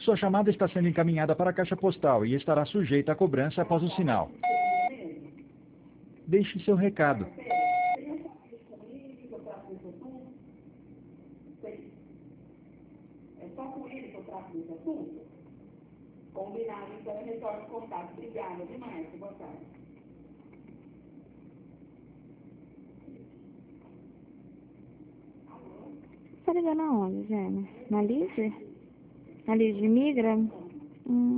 Sua chamada está sendo encaminhada para a caixa postal e estará sujeita a cobrança após o sinal. Deixe seu recado. É só com ele que eu trato desse assunto? Combinado, então eu retorno o contato. Obrigada demais. Boa tarde. Tá ligando aonde, Jane? Na Liz? Na Liz de Migra?